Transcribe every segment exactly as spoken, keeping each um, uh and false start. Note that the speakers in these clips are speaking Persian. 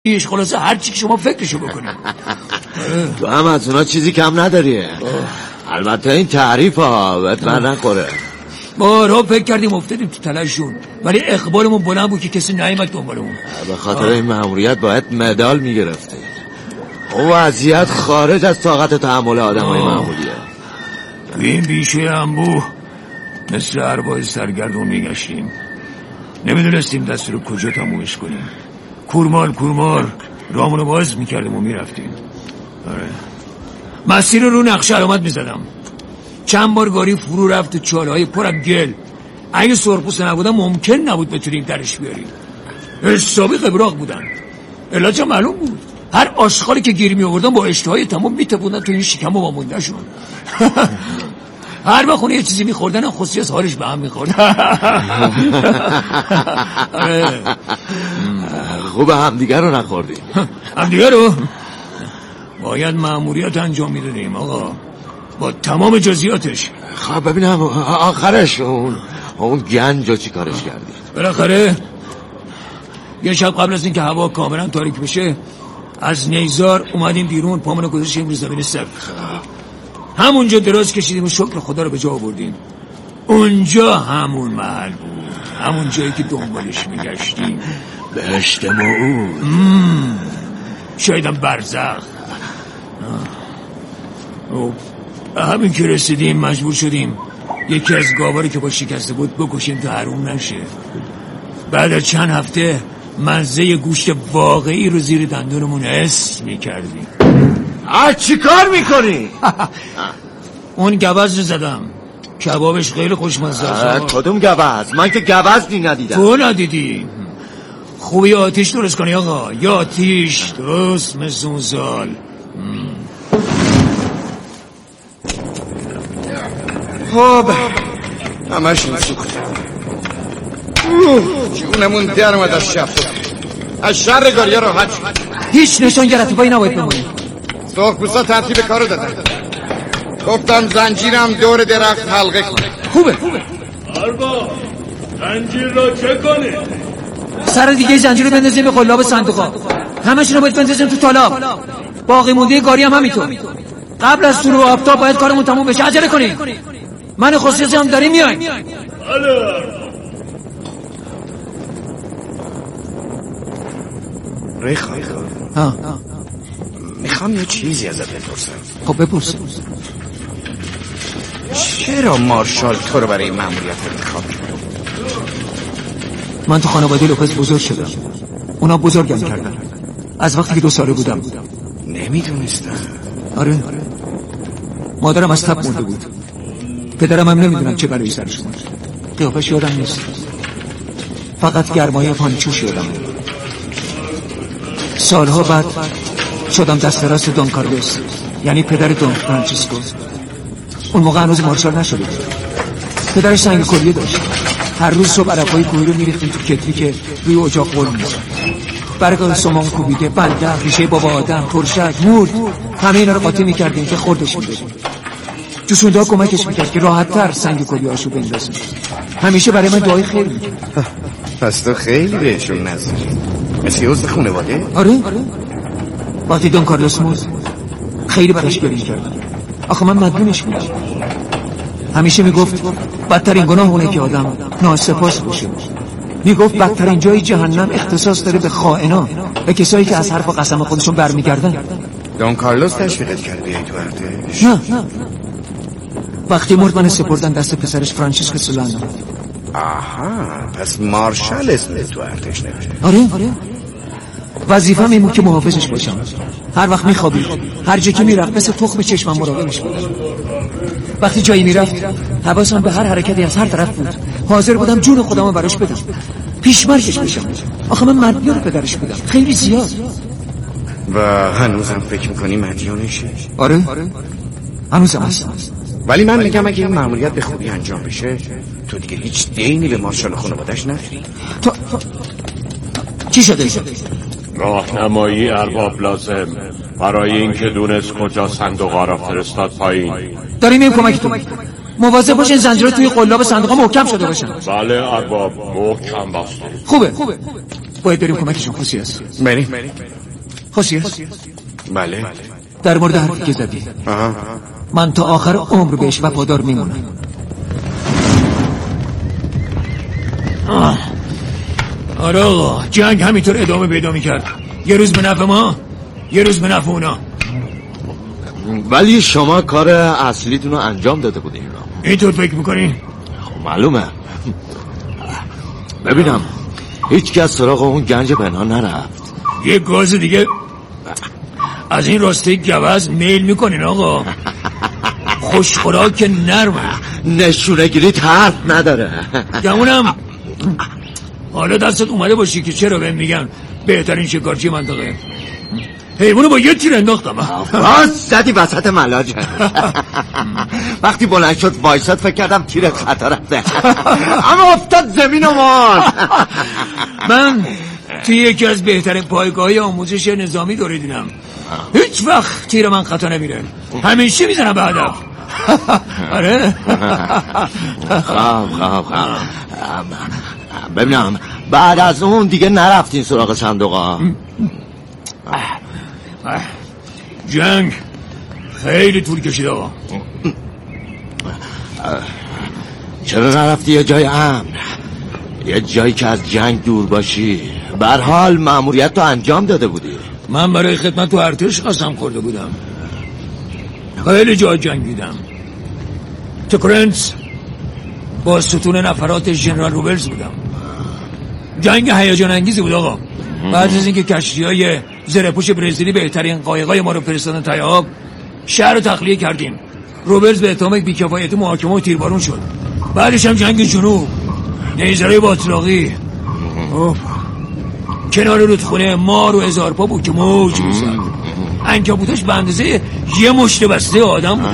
ایش خلاصه هر چی که شما فکرشو بکنید. تو هم از اونا چیزی کم نداری. البته این تعریف ها بهت من نخوره. بارها فکر کردیم افتادیم تو تلاششون، ولی اقبالمون بلند بود که کسی نیامد دنبالمون. به خاطر این مأموریت باید مدال میگرفتی. اون وضعیت خارج از طاقت تحمل آدمای معمولیه. تو این بیشه انبوه مثل ارواح سرگردون میگشتیم، نمیدونستیم دست رو کجا تمومش کنیم. کورمال کورمال رامونو باز میکردیم و میرفتیم. آره مسیر رو نقشه علامت میزدم. چند بار گاری فرو رفت و چاله های پرم گل. اگه سرپوست نبودم ممکن نبود بتونیم درش بیاریم. حسابی قبراق بودن. علاجم معلوم بود. هر آشغالی که گیری می آوردن با اشتهای تمام میتپوندن تو این شکم و وامونده شون. هر بخونه یه چیزی میخوردن هم خصوصی از حالش به هم میخورد. خوب همدیگر رو نخوردیم. همدیگر رو باید مأموریت انجام میدادیم آقا، با تمام جزئیاتش. خب ببینم آخرش اون اون گنج رو چی کارش کردید؟ بالاخره یه شب قبل از این که هوا کاملا تاریک بشه از نیزار اومدیم بیرون، پامونو گذاشتیم رو زمین سبز. همونجا دراز کشیدیم و شکر خدا رو به جا آوردیم. اونجا همون محل بود، همون جایی که دنبالش میگشتیم. بهشت موعود، شایدم برزخ. همین که رسیدیم مجبور شدیم یکی از گاواری که با شکسته بود بکشیم تا حروم نشه. بعد از چند هفته مزه گوشت واقعی رو زیر دندونمون حس میکردیم. آه چی کار میکنی؟ اون گوز رو زدم، کبابش خیلی خوشمزه است. کدوم گوز؟ من که گوزی ندیدم. تو ندیدی؟ خوبی آتیش درست کنی آقا، یا آتیش درست مثل اون سال. خب همشون سوخت، جونمون در اومد از شب. از شر گاریا راحت شد. هیچ نشانگر اتفاقی نباید بمونه. سرخپوستا ترتیب کارو دادن. گفتم زنجیرم دور درخت حلقه کن. خوبه خوبه. اربا زنجیر را چه کنی؟ سر دیگه زنجیر رو بندازیم به قلاب صندوقا. همشون رو باید بندازیم تو تالاب. باقی مونده گاری هم همینطور. قبل از طلوع آفتاب باید کارمون تموم بشه. عجله کنیم. من خصوصی هم داریم میایم. بله. ریخا ها میخوام یه چیزی ازت بپرسم. خب بپرس. چرا مارشال تو رو برای مأموریت انتخاب کرد؟ من تو خانواده لوپز بزرگ شدم، اونا بزرگم کردن از وقتی که دو ساله بودم. نمیدونستم. آره مادرم از تب مرده بود، پدرم هم نمیدونم چه برای سرش اومد. قیافش یادم نیست، فقط گرمای پانچوش یادم. سالها بعد شدم دست راست دون کارلوس، یعنی پدر دون فرانچیسکو. اون موقع هنوز مارشال نشده بود. پدرش سنگ کلیه داشت. هر روز صبح عرقای کوهی رو میریختیم تو کتری که روی اجاق قل میزد. برگ سمان کوبیده، بندق، ریشه بابا آدم، ترشک، مورد، همه اینا رو قاطی میکردیم که خوردش میدادیم. جوسونده کمکش میکرد که راحت تر سنگ کلیه‌اشو بندازیم. همیشه برای من دعای خیر میکرد. پس تو خیلی بهشون نزدیکی، مثل عضو خانواده؟ آره وقتی دون کارلوس مرد خیلی براش گریه کردم. آخه من مدیونش بودم. همیشه میگفت بدترین گناه اونه که آدم ناسپاس باشه. میگفت بدترین جای جهنم اختصاص داره به خائنا، به کسایی که از حرف و قسم خودشون برمیگردن. دون کارلوس تشویقت کرد بیایی تو ارتش؟ نه وقتی مرد من سپردن دست پسرش فرانچیسکو سولانو. آها پس مارشال اسم تو ارتش نمیشه؟ آره وظیفه‌م این بود که محافظش باشم. هر وقت میخوابید، هر جا که میرفت مثل تخم چشمم مراقبش بودم. وقتی جایی میرفت حواسم به هر حرکتی از هر طرف بود. حاضر بودم جون خودمو براش بدم، پیشمرگش بشم. آخه من مدیون پدرش بودم خیلی زیاد. و هنوزم فکر میکنی مدیونشه؟ آره هنوزم هست. ولی من میگم اگه این مأموریت به خوبی انجام بشه تو دیگه هیچ دینی به مارشال خانواده‌اش نداری. تو چی شده؟ راهنمایی ارباب لازم برای اینکه دونست کجا صندوقا را فرستاد پایین. داریم این کمکتون. مواظب باشین زنجیرها توی قلاب صندوقا محکم شده باشن. بله ارباب محکم بسته. خوبه باید بریم کمکشون. خاصیت بریم. خاصیت بله. در مورد حرفی که زدی آها. من تا آخر عمر بهش وفادار میمونم. آره آقا، جنگ همینطور ادامه پیدا میکرد، یه روز به نفع ما، یه روز به نفع اونا. ولی شما کار اصلیتون رو انجام داده بودین. اینطور فکر میکنین؟ خب معلومه. ببینم هیچ کس سراغ اون گنج پنهان نرفت. یه گاز دیگه از این راسته گوز میل میکنین آقا. خوشخوراک نرمه، نشونه گیری حرف نداره. گمونم حالا دستت اومده باشی که چرا بهم میگن بهترین شکارچی منطقه. حیوانو با یه تیر انداختم. باز زدی وسط ملاجه. وقتی بلند شد وایساد فکر کردم تیرت خطا رفته، اما افتاد زمین و مرد. من توی یکی از بهترین پایگاه‌های آموزش نظامی دوره دیدم. هیچ وقت تیر من خطا نمیره، همیشه میزنم به هدف. آره. خب خب خب ببینم بعد از اون دیگه نرفتین سراغ صندوقا؟ جنگ خیلی طول کشید آقا. چرا نرفتی یه جای امن، یه جایی که از جنگ دور باشی؟ به هر حال مأموریت تو انجام داده بودی. من برای خدمت تو ارتش قسم خورده بودم، خیلی جا جنگیدم. تو کرنس با ستون نفرات ژنرال روبرز بودم. جنگ هیجان انگیزی بود آقا. بعد از اینکه کشتی‌های زره‌پوش برزیلی بهترین قایقای ما رو فرستادن ته آب، شهر رو تخلیه کردیم. روبرز به اتهام بی‌کفایتی محاکمه و تیربارون شد. بعدش هم جنگ جنوب، نیزه‌های باتلاقی. اوه. کنار رودخونه مار و هزار پا بود که موج می‌زد. عنکبوتاش به اندازه یه مشت بسته آدم بود.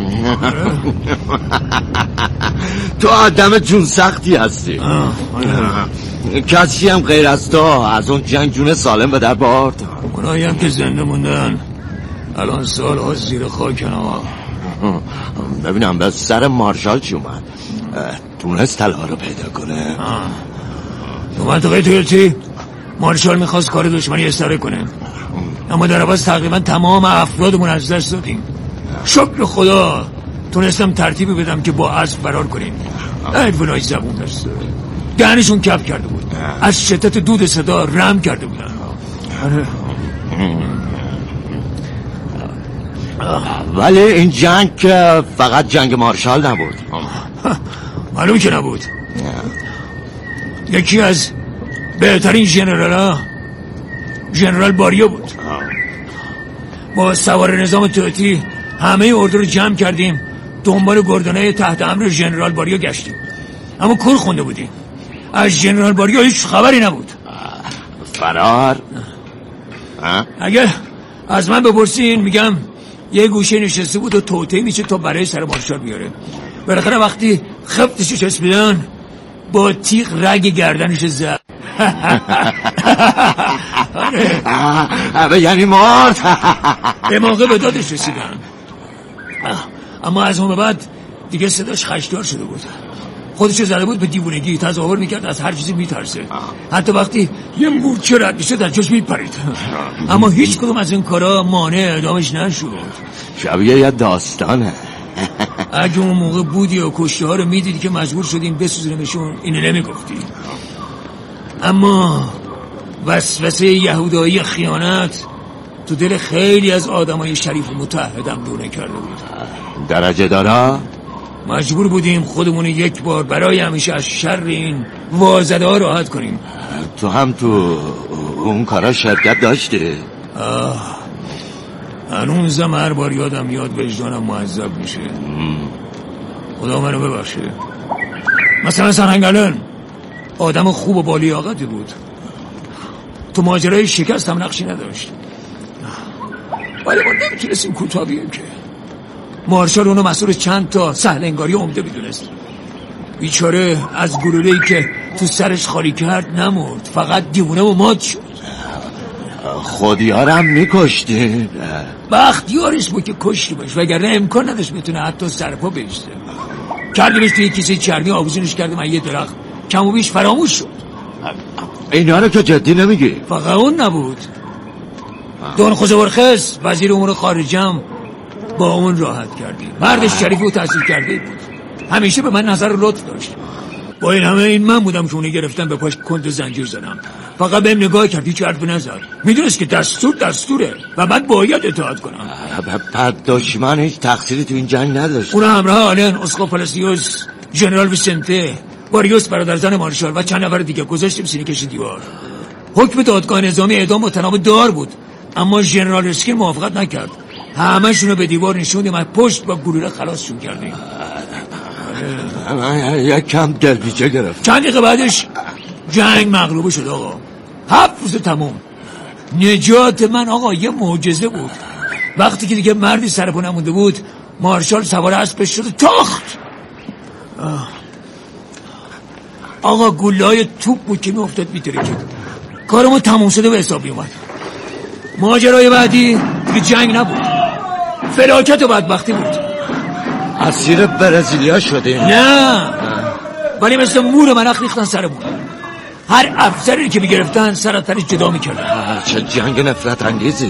تو آدم جون سختی هستی. کسی هم غیر از تو از اون جنگ جون سالم به در برد؟ اونایی هم که زنده موندن الان سال‌ها زیر خاکن آقا. ببینم به سر مارشال چی اومد؟ تونست طلا رو پیدا کنه؟ تو منطقه تویلتی مارشال میخواست کار دشمنی استاره کنه، اما در عوض تقریبا تمام افرادمون از دست دادیم. شکر خدا تونستم ترتیبی بدم که با اسب فرار کنیم. حیوانای زبون دسته، دهنشون کپ کرده بود، از شدت دود صدا رم کرده بودن. ولی این جنگ که فقط جنگ مارشال نبود. معلوم که نبود. یکی از بهترین ژنرال‌ها ژنرال باریو بود. با سوار نظام توتی همه اردو رو جمع کردیم، دنبال گردانه تحت امر ژنرال باریو گشتیم، اما کور خونده بودیم. از ژنرال باریو هیچ خبری نبود. فرار؟ اگه از من بپرسین میگم یه گوشه نشسته بود و توته میشه تا برای سر مارشال بیاره. بالاخره وقتی خفتشو چسبیدن با تیغ رگ گردنش زد. آره یعنی مرد. به موقع به دادش رسیدن، اما از اون به بعد دیگه صداش خشدار شده بود. خودشو زده بود به دیوونگی، تظاهر میکرد از هر چیزی میترسه. حتی وقتی یه مورچه رد میشه در جاش میپرید. اما هیچ کدوم از این کارا مانع اعدامش نشد. شبیه یه داستانه. اگه اون موقع بودی و کشته ها رو میدیدی که مجبور شدیم بسوزنیمشون، اینو نمیگفتی. اما وسوسه یهودایی خیانت تو دل خیلی از آدمای شریف و متحدم دونه کرده بود. درجه دارا مجبور بودیم خودمون یک بار برای همیشه از شر این وازده ها راحت کنیم. تو هم تو اون کارا شرکت داشتی؟ آه هنوزم هر بار یادم میاد وجدانم معذب میشه. خدا منو ببخشه. مثلا سرهنگلن آدم خوب و بالیاقتی بود، تو ماجرای شکست هم نقشی نداشت، ولی ما نمیتونستیم کوتاه بیاییم که. مارشال اونو مسئول چند تا سهل انگاری عمده میدونست. بیچاره از گلوله‌ای که تو سرش خالی کرد نمرد، فقط دیوونه و مات شد. خودیارم میکشتی؟ بختیارش بود که کشتی باش، وگرنه امکان نداشت بتونه حتی سرپا بیسته. کردیمش توی کیسه چرمی، آویزونش کردیم از یه درخت، کم و بیش فراموش شد. اینا رو که جدی نمیگی؟ فقط اون نبود، دون خوزورخس وزیر امور خارجم با اون راحت کردی. مرد شریفی و تحصیل کرده بود، همیشه به من نظر لطف داشت. با این همه این من بودم که اونه گرفتن به پاش کند زنجیر زدم. فقط بهم نگاه کردی، هیچ حرف نزد. میدونست که دستور دستوره و من باید اطاعت کنم. بعد دشمن هیچ تقصیری تو این جنگ نداشت. اون همراه آلن، اسکوپالاسیوس، ژنرال ویسنته، باریوس برادرزن مارشال و چند نفر دیگه گذاشتیم سینه کش دیوار. حکم دادگاه نظامی اعدام با تناب دار بود، اما ژنرال اسکین موافقت نکرد. همه‌شون رو به دیوار نشوندیم، از پشت با گلوله خلاصشون کردیم. یک کم دلپیچه گرفت. چند دقیقه بعدش جنگ مغلوب شد آقا. هفت روز تموم. نجات من آقا یه معجزه بود. وقتی که دیگه مردی سر پا نمونده بود، مارشال سوار اسبش شد و تاخت. آقا گله‌های توپ بود که میافتاد میترکید. کارمون تموم شده به حساب میومد. ماجرای بعدی دیگه جنگ نبود، فلاکت و بدبختی بود. اسیر برزیلیا شده؟ نه، ولی مثل مور منخ ریختن سرمون. هر افسری که میگرفتن سر از تنش جدا میکردن. چه جنگ نفرت انگیزی.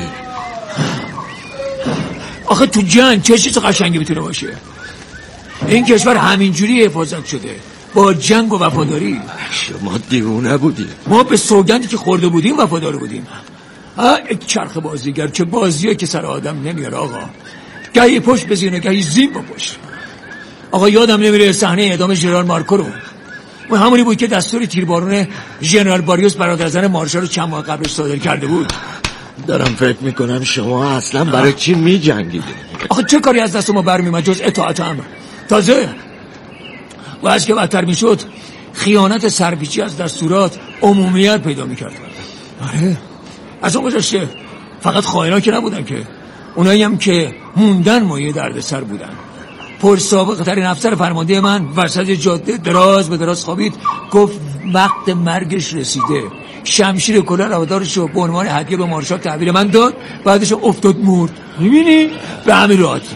آخه تو جنگ چه چیز قشنگی میتونه باشه؟ این کشور همینجوری حفاظت شده، با جنگ و وفاداری. شما دیوونه بودی. ما به سوگندی که خورده بودیم وفادار بودیم. یک چرخ بازیگر، چه بازیه که سر آدم نمیاره آقا. گاهی پشت بزینه، گاهی زین بپشت. آقا یادم نمیره صحنه اعدام ژنرال مارکو رو. اون همونی بود که دستور تیربارون ژنرال باریوس برادرزن مارشال رو چند ماه قبلش صادر کرده بود. دارم فکر میکنم شما اصلا برای چی میجنگیدی؟ آخه چه کاری از دست ما برمیومد جز اطاعت امر؟ تازه و از که بدتر میشد خیانت سرپیچی از دستورات عمومیت پیدا میکرد. آره از اون گذشته فقط خائنا که نبودن، که اونایی هم که موندن مایه دردسر بودن. پر سابقه ترین افسر فرمانده من وسط جاده دراز به دراز خوابید، گفت وقت مرگش رسیده. شمشیر کلاه روادارش رو به عنوان هدیه به مارشال تحویل من داد، بعدش افتاد مرد. میبینی؟ به همین راحتی.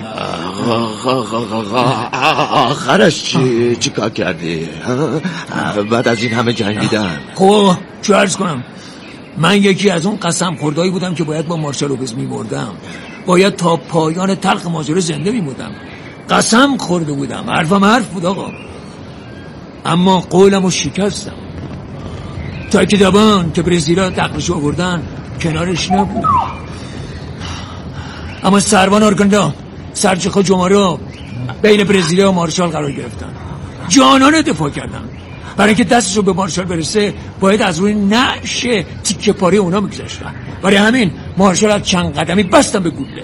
آخرش چی چی کار کردی؟ بعد از این همه جنگیدن. خب چه عرض کنم، من یکی از اون قسم خوردایی بودم که باید با مارشال لوپز میمردم، باید تا پایان تلخ ماجرا زنده میمردم. قسم خورده بودم، حرفم حرف بود آقا، اما قولمو شکستم. تا که دبان که برزیلا دقلشو آوردن کنارش نبود. اما سروان آرگاندا، سرچخا جمارا بین برزیلیا و مارشال قرار گرفتن، جانانه دفاع کردن. برای اینکه دستشو به مارشال برسه باید از روی نعش تیکه پاره اونا میگذاشتن. برای همین مارشال از چند قدمی بستن به گوله.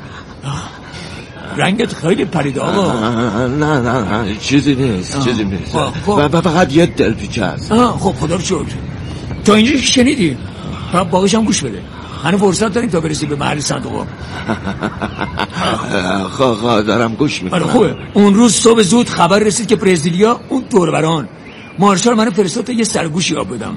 رنگت خیلی پریده آقا. نه نه نه چیزی نیست آه. چیزی نیست و فقط یه دلپیچه هست. خب خدا رو شکر تا اینجا شنیدی، باقیش هم گوش بده. هنوز فرصت داریم تا برسیم به محل صندوق. خب دارم گوش میکنم. خوبه. اون روز صبح زود خبر رسید که برزیلیا اون دوربران مارشال منو فرستاد تا یه سرگوشی آب بدم.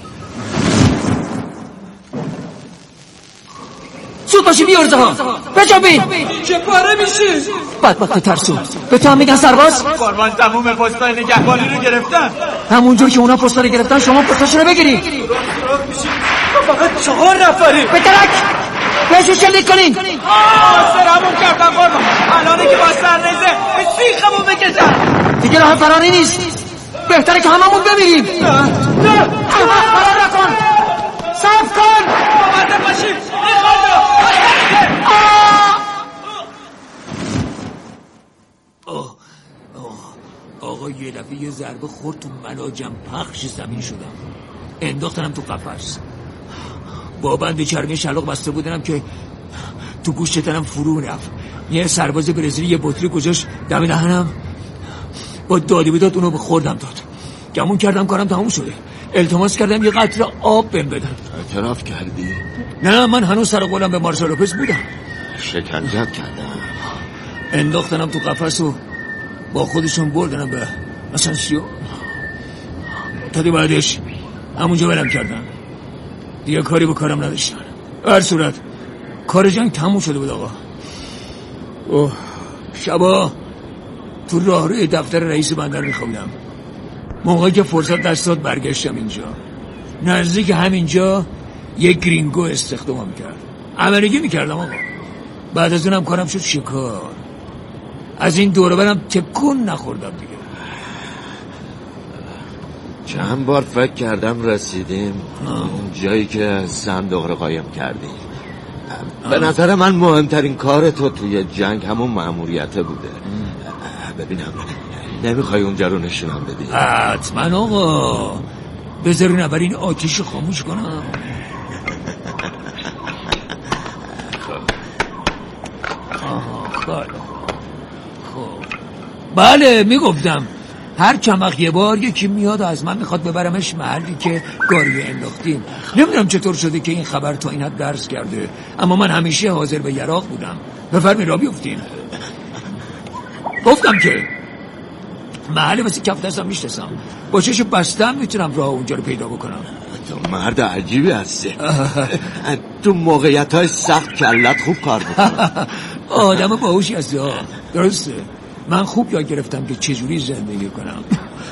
زود باشی بیارزه ها بجابین. چه پاره میشی؟ بدبخت ترسو به تو هم میگن سرباز؟ کاروان تموم پستای نگهبانی رو گرفتن. همونجور که اونا پستا رو گرفتن شما پستاشو رو بگیری. فقط چهار نفری. بترک بهشو شلیک کنین. سرمون کردن قربان، الانه که با سرنزه به سیخمون بکشن. دیگه راه فراری نیست، بهتره که هممون بمیریم. نه نه فرار نکن، صبر کن. آمده باشیم آقا یه دفعه یه ضربه خورد تو ملاجم، پخش زمین شدم، انداختنم تو قفس. با بند چرمی شلاق بسته بودنم که تو گوشت تنم فرو رفت. یه سرباز برزیلی یه بطری گذاشت دم دهنم، با دادی بداد اونو به خوردم داد. گمون کردم کارم تموم شده، التماس کردم یه قطره آب بهم بدن. اعتراف کردی؟ نه من هنوز سر قولم به مارشال لوپز بودم. شکنجت کردم. انداختنم تو قفس و با خودشون بردنم به اسانسیو. تا دی بعدش همونجا ولم کردن، دیگه کاری به کارم نداشتن. هر صورت کار جنگ تموم شده بود آقا. اوه شبا تو راه روی دفتر رئیس بندر میخوابیدم. موقعی که فرصت دست داد برگشتم اینجا. نزدیک همینجا یک گرینگو استخدامم کرد. عملگی میکردم آقا. بعد از اونم کارم شد شکار. از این دوره برم تکون نخوردم دیگه. چند بار فکر کردم رسیدیم جایی که صندوق رو قایم کردیم. به نظر من مهمترین کار تو توی جنگ همون مأموریت بوده. ببینم نمیخوای اونجا رو نشونم بدی؟ حتما آقا. بذارین اول این آتیش خاموش کنم. خب بله میگفتم هر چند وقت یه بار یکی میاد و از من میخواد ببرمش محلی که گاریو انداختیم. نمیدونم چطور شده که این خبر تا این حد درس کرده، اما من همیشه حاضر به یراق بودم. بفرمایید را بیفتین. گفتم که محل مثل کف دستم میشناسم، با چش بستم میتونم راه اونجا رو پیدا بکنم. تو مرد عجیبی هستی. تو موقعیت های سخت کلت خوب کار میکنم. آدم باهوشی هستی ها. درسته من خوب یاد گرفتم که چجوری زندگی کنم.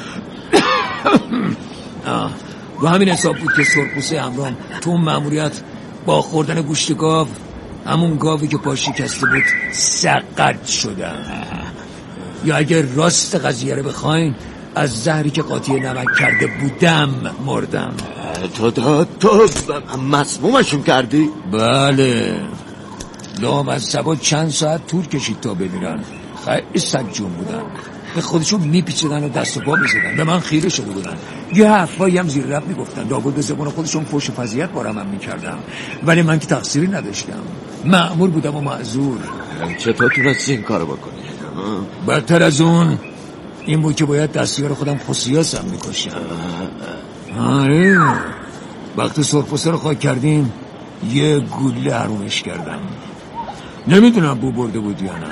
و همین حساب بود که سرخپوسته همراهم تو اون مأموریت با خوردن گوشت گاو، همون گاوی که پا شکسته بود، سقط شدم. یا اگر راست قضیه رو بخواین از زهری که قاطی نمک کرده بودم مردم. تو تو تو مسمومشون کردی؟ بله. لام از سبا چند ساعت طول کشید تا بمیرن. خیلی سگجون بودن، به خودشون میپیچیدن و دست و پا میزدن. به من خیره شده بودن. یه حرفایی هم زیر لب میگفتن، لابد به زبان خودشون فحش و فضیحت بارم هم میکردم، ولی من که تقصیری نداشتم. مأمور بودم و معذور. چطور تونستی این کارو بکنی؟ بدتر از اون این بود که باید دستیار خودم خصیاسم میکشم. آره وقتی سرخپوسته رو خاک کردیم یه گوله حرومش کردم. نمیدونم بو برده بود یا نه.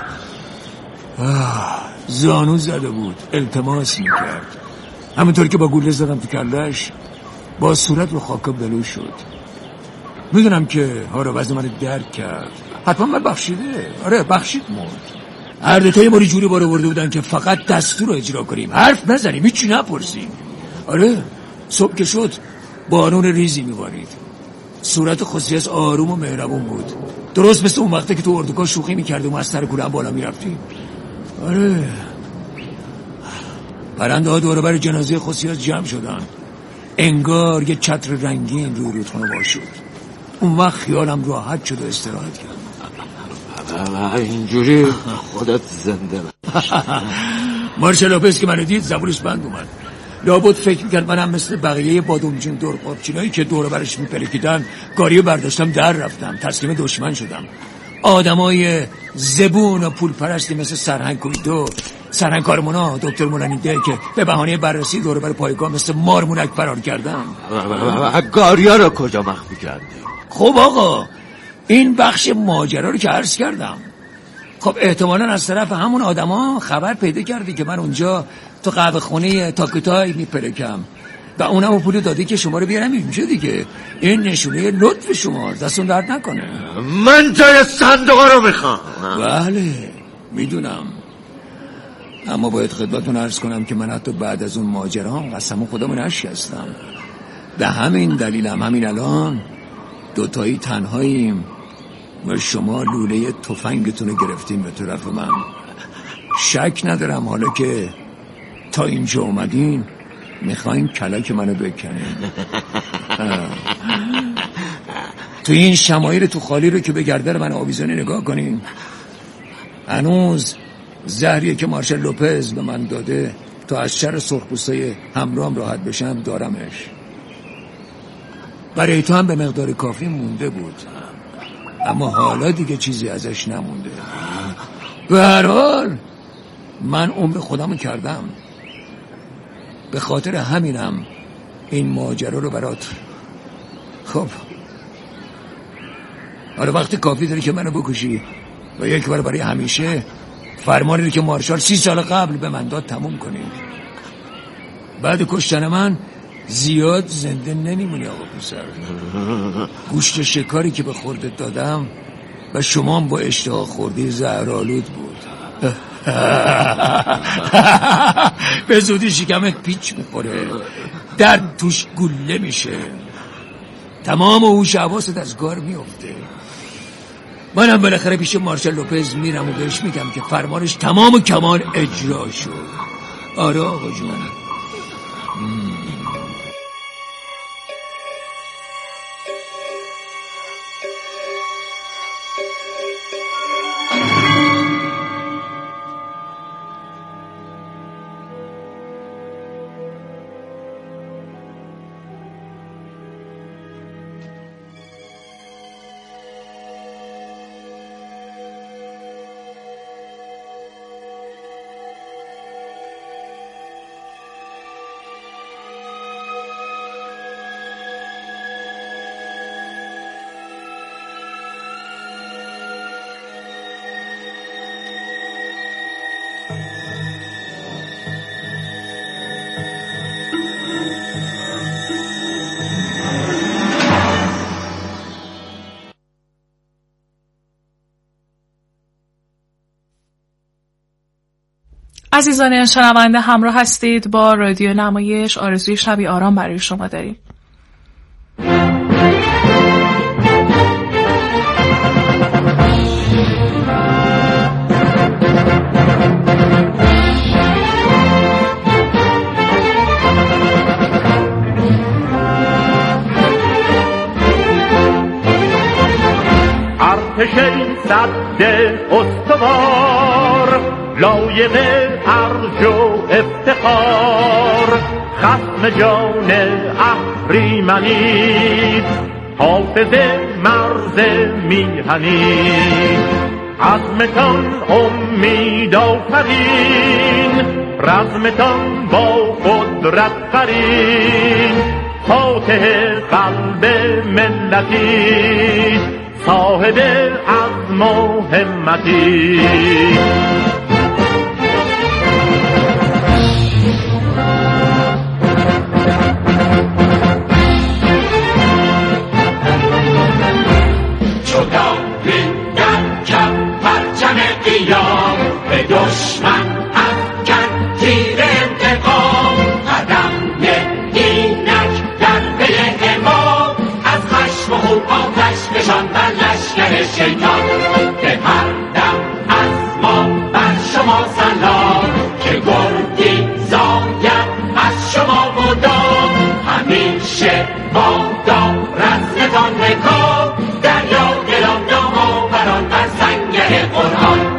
زانو زده بود، التماس میکرد. همونطور که با گوله زدم تو کلش، با صورت رو خاکم بلو شد. میدونم که هارا وزن من درک کرد. حتما من بخشیده. آره بخشید مرد. هر دوتای ما رو جوری باره برده بودن که فقط دستور رو اجرا کنیم، حرف نزنیم، هیچی نپرسیم. آره صبح که شد بارون ریزی میبارید. صورت خصیص آروم و مهربون بود، درست مثل اون وقته که تو اردوگاه شوخی میکردیم و از سر کوره بالا میرفتیم. آره پرنده ها دوره بر جنازه خصیص جمع شدن، انگار یه چتر رنگین روی رودخانه وا شد. اون وقت خیالم راحت شد و استراحت کردم. اینجوری خودت زنده باش. مارشال لوپز که منو دید زبونش بند اومد. لابد فکر میکرد منم مثل بقیه بادمجون دور قابچینایی که دور برش میپلکیدن گاریو برداشتم در رفتم، تسلیم دشمن شدم. آدمای زبون و پول پرستی مثل سرهنگ کویدو، سرهنگ کارمونا، دکتر مولانیده که به بهانه بررسی دور بر پایگاه مثل مارمونک فرار کردن. گاریا رو کجا مخفی کردی؟ خب آقا این بخش ماجرا رو که عرض کردم. خب احتمالاً از طرف همون آدما خبر پیدا کردی که من اونجا تو قهوه خونه تاکتای میپلکم و اونم پول دادی که شما رو بیارم اینجا دیگه. این نشونه لطف شماست، دستون درد نکنه. من جای صندوق رو میخوام. بله میدونم، اما باید خدمتتون عرض کنم که من حتی بعد از اون ماجرا قسم خودمو نشکستم. به همین دلیل هم همین الان دوتایی تنهاییم و شما لوله تفنگتون رو گرفتیم به طرف من. شک ندارم حالا که تا اینجا اومدین میخواین کلک منو بکنین. تو این شمایل تو خالی رو که به گردن من آویزانی نگاه کنین. هنوز زهریه که مارشال لوپز به من داده تا از شر سرخپوستای همراهم راحت بشم دارمش. برای تو هم به مقدار کافی مونده بود، اما حالا دیگه چیزی ازش نمونده. به هر حال من عمر خودمو کردم، به خاطر همینم این ماجرا رو برات. خب حالا وقت کافی داری که منو بکشی و یک بار برای همیشه فرمانی رو که مارشال سی سال قبل به من داد تموم کنی. بعد کشتن من زیاد زنده نمیمونی آقا پسر. گوشت شکاری که به خوردت دادم و شما هم با اشتها خوردی زهرآلود بود. به زودی شکمت پیچ میخوره. درد توش گله میشه، تمام هوش حواست از کار میفته. منم بالاخره پیش مارشال لوپز میرم و بهش میگم که فرمانش تمام و کمال اجرا شد. آره آقا جون. عزیزان شنونده، همراه هستید با رادیو نمایش. آرزوی شبی آرام برای شما داریم. ارتش صد استوار، لایق ارج و افتخار، خصم جان اهریمنی، حافظ مرز میهنی. عزمتان امید آفرین، رزمتان با قدرت قرین. فاتح قلب ملتی، صاحب عزم و همتی. به دشمن افکن تیر انتقام، قدم اینک در پی امام. از خشم و خون آتش نشان بر لشکر شیطان، به هر دم از ما بر شما سلام. که گردی زاید از شما مدام، همیشه بادا رزمتان نکام. دریا دلان نامآوران بر سنگر قرآن.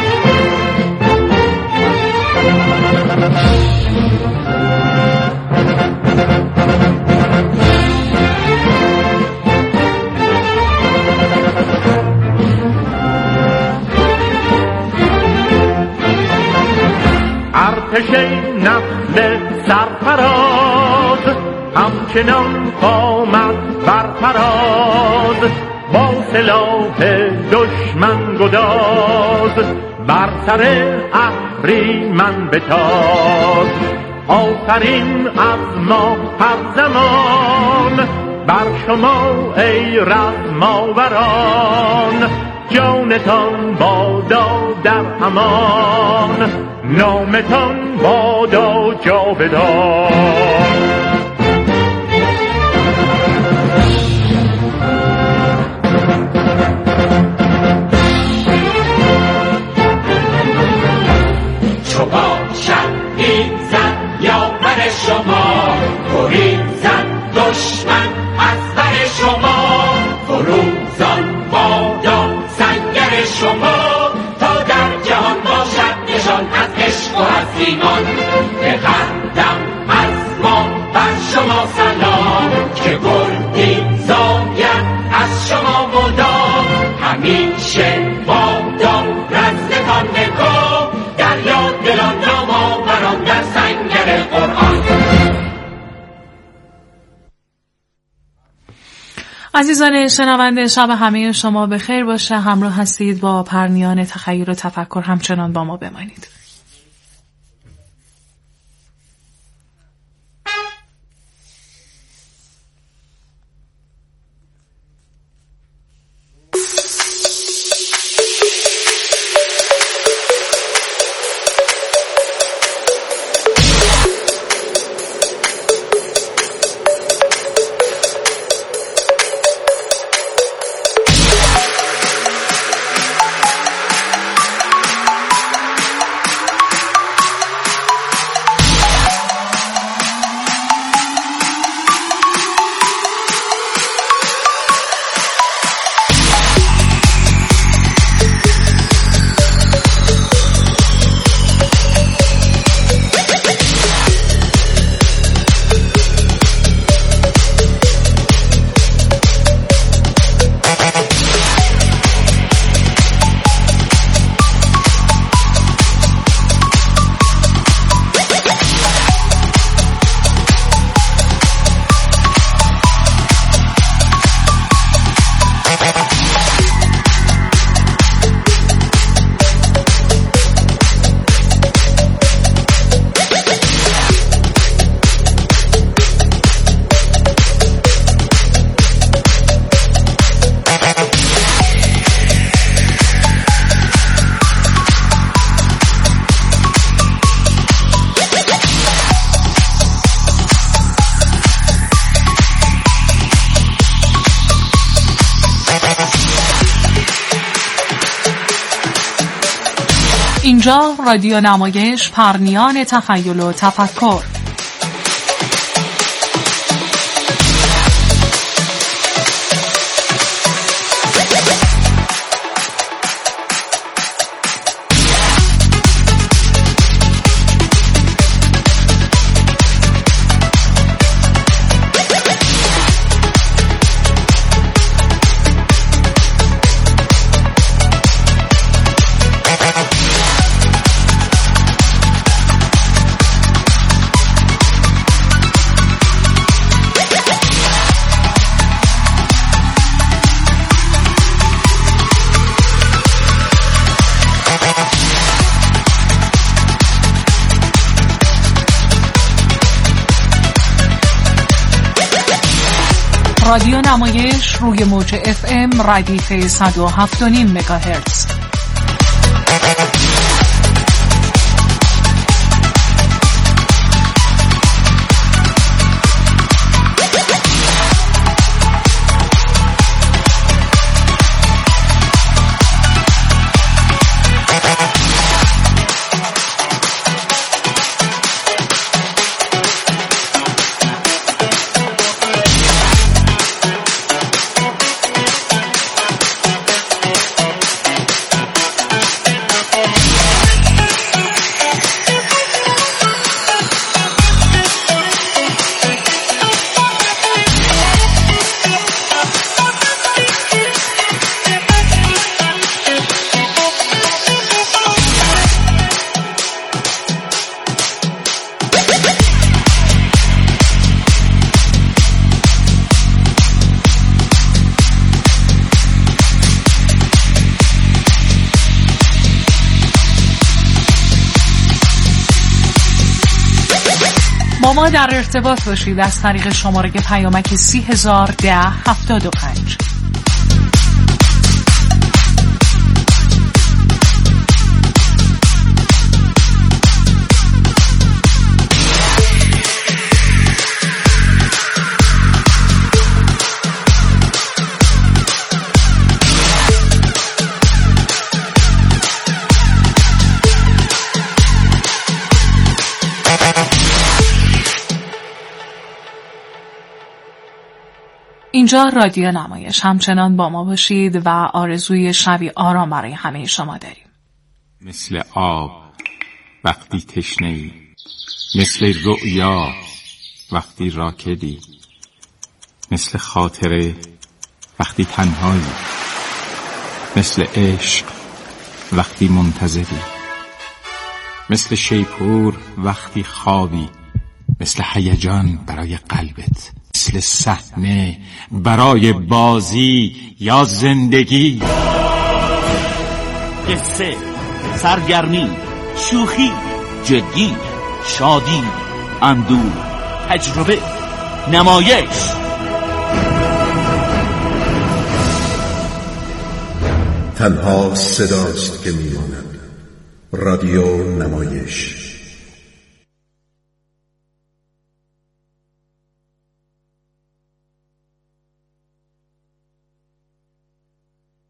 ارتش نسل سرفراز، همچنان قامت برفراز. با سلاح دشمن گداز، بر سر اهریمن بتاز. آفرین از ما هر زمان، بر شما ای رزماوران. جانتان بادا در امان، نامتان بادا جاودان. چو باشد این زن یاور شما، برید زن دشمن از بر شما. فروزان بادا سنگر شما، تا در جهان باشد نشان از عشق و از ایمان. به هر دم از ما بر شما سلام، که گردی زاید از شما مدام. همیشه بادا رزمتان نکام، دریا دلان نامآوران در سنگر قرآن. عزیزان شنونده، شب همه شما به خیر باشه. همراه هستید با پرنیان تخیل و تفکر. همچنان با ما بمانید. اینجا رادیو نمایش پرنیان تخیل و تفکر. رادیو نمایش روی موج اف ام ردیف صد و هفت و نیم مگاهرتز. با ما در ارتباط باشید از طریق شماره پیامک سی هزار ده هفتاد و پنج. اینجا رادیو نمایش، همچنان با ما باشید و آرزوی شبی آرام برای همه شما داریم. مثل آب وقتی تشنه‌ای، مثل رؤیا وقتی راکدی، مثل خاطره وقتی تنهایی، مثل عشق وقتی منتظری، مثل شیپور وقتی خوابی، مثل هیجان برای قلبت، مثل صحنه برای بازی یا زندگی. قصه، سرگرمی، شوخی، جدی، شادی، اندوه، تجربه، نمایش. تنها صداست که میماند. رادیو نمایش.